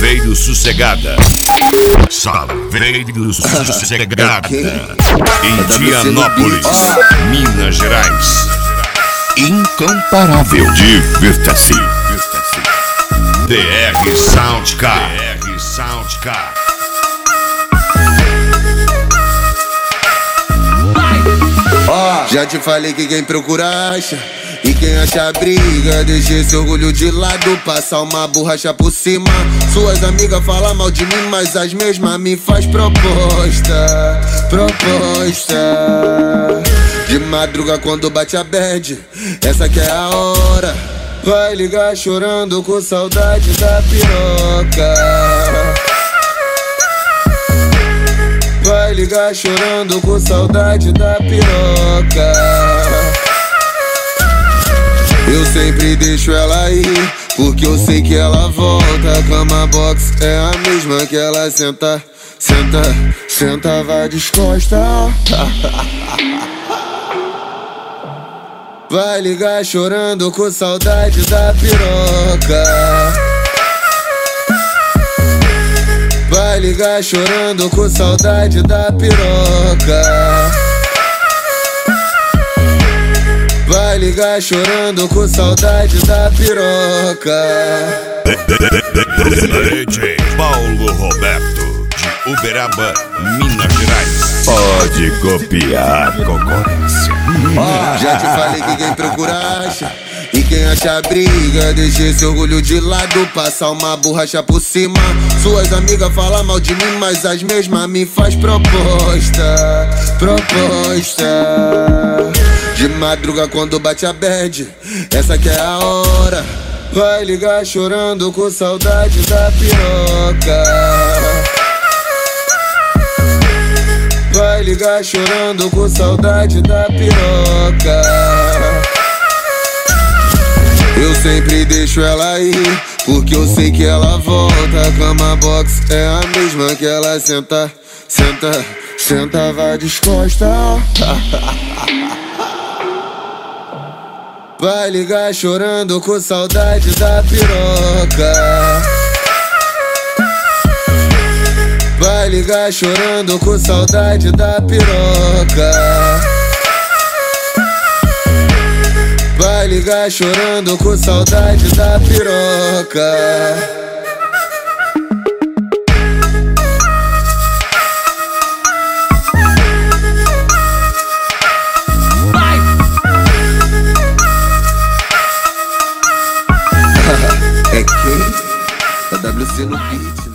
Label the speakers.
Speaker 1: Salveiro Sossegada. Salveiro Sossegada. Em Dianópolis, Minas Gerais. Incomparável. Divirta-se. DR Soundcar.
Speaker 2: Já te falei que quem procura acha, e quem acha briga, deixa esse orgulho de lado, passa uma borracha por cima. Suas amigas falam mal de mim, mas as mesmas me faz proposta. De madruga quando bate a bad, essa que é a hora. Vai ligar chorando com saudade da piroca. Vai ligar chorando com saudade da piroca. Eu sempre deixo ela ir, porque eu sei que ela volta. A cama box é a mesma que ela senta, vai descosta. Vai ligar chorando com saudade da piroca. Vai ligar chorando com saudade da piroca. Vai ligar chorando com saudade da piroca.
Speaker 1: DJ Paulo Roberto, de Uberaba, Minas Gerais. Pode copiar, concorrência.
Speaker 2: Já te falei que quem procura acha, e quem acha briga, deixa esse orgulho de lado, passa uma borracha por cima. Suas amigas falam mal de mim, mas as mesmas me faz proposta. De madruga quando bate a bad, essa que é a hora. Vai ligar chorando com saudade da piroca. Vai ligar chorando com saudade da piroca. Eu sempre deixo ela ir, porque eu sei que ela volta. A cama box é a mesma que ela senta, vai descosta. Vai ligar chorando com saudade da piroca. Vai ligar chorando com saudade da piroca. Vai ligar chorando com saudade da piroca. É quem? A WC no beat.